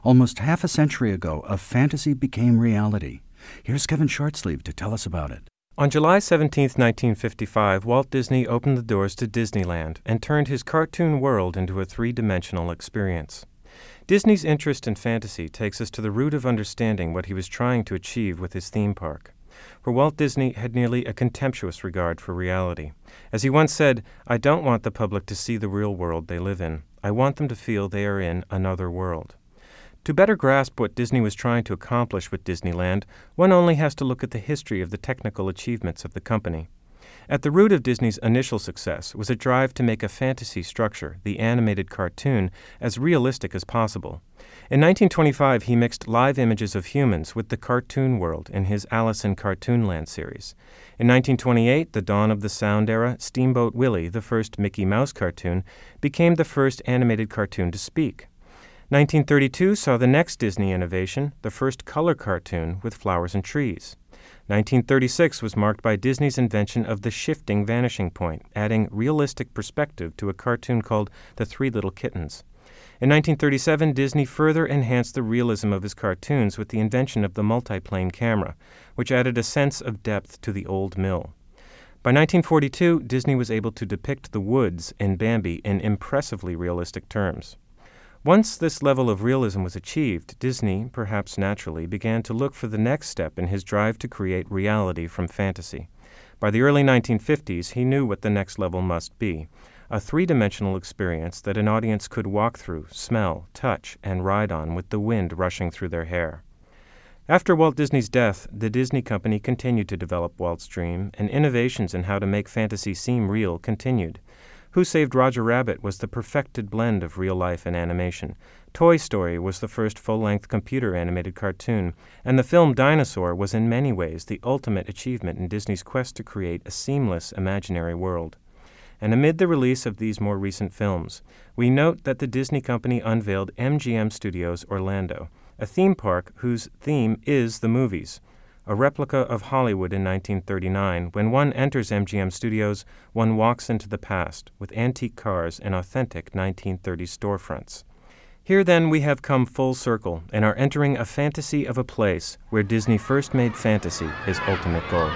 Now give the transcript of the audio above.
Almost half a century ago, a fantasy became reality. Here's Kevin Shortsleeve to tell us about it. On July 17, 1955, Walt Disney opened the doors to Disneyland and turned his cartoon world into a three-dimensional experience. Disney's interest in fantasy takes us to the root of understanding what he was trying to achieve with his theme park. For Walt Disney had nearly a contemptuous regard for reality. As he once said, "I don't want the public to see the real world they live in. I want them to feel they are in another world." To better grasp what Disney was trying to accomplish with Disneyland, one only has to look at the history of the technical achievements of the company. At the root of Disney's initial success was a drive to make a fantasy structure, the animated cartoon, as realistic as possible. In 1925, he mixed live images of humans with the cartoon world in his Alice in Cartoonland series. In 1928, the dawn of the sound era, Steamboat Willie, the first Mickey Mouse cartoon, became the first animated cartoon to speak. 1932 saw the next Disney innovation, the first color cartoon with flowers and trees. 1936 was marked by Disney's invention of the shifting vanishing point, adding realistic perspective to a cartoon called The Three Little Kittens. In 1937, Disney further enhanced the realism of his cartoons with the invention of the multiplane camera, which added a sense of depth to the old mill. By 1942, Disney was able to depict the woods in Bambi in impressively realistic terms. Once this level of realism was achieved, Disney, perhaps naturally, began to look for the next step in his drive to create reality from fantasy. By the early 1950s, he knew what the next level must be, a three-dimensional experience that an audience could walk through, smell, touch, and ride on with the wind rushing through their hair. After Walt Disney's death, the Disney Company continued to develop Walt's dream, and innovations in how to make fantasy seem real continued. Who Saved Roger Rabbit was the perfected blend of real life and animation. Toy Story was the first full-length computer-animated cartoon, and the film Dinosaur was in many ways the ultimate achievement in Disney's quest to create a seamless imaginary world. And amid the release of these more recent films, we note that the Disney Company unveiled MGM Studios Orlando, a theme park whose theme is the movies. A replica of Hollywood in 1939, when one enters MGM Studios, one walks into the past with antique cars and authentic 1930s storefronts. Here then we have come full circle and are entering a fantasy of a place where Disney first made fantasy his ultimate goal.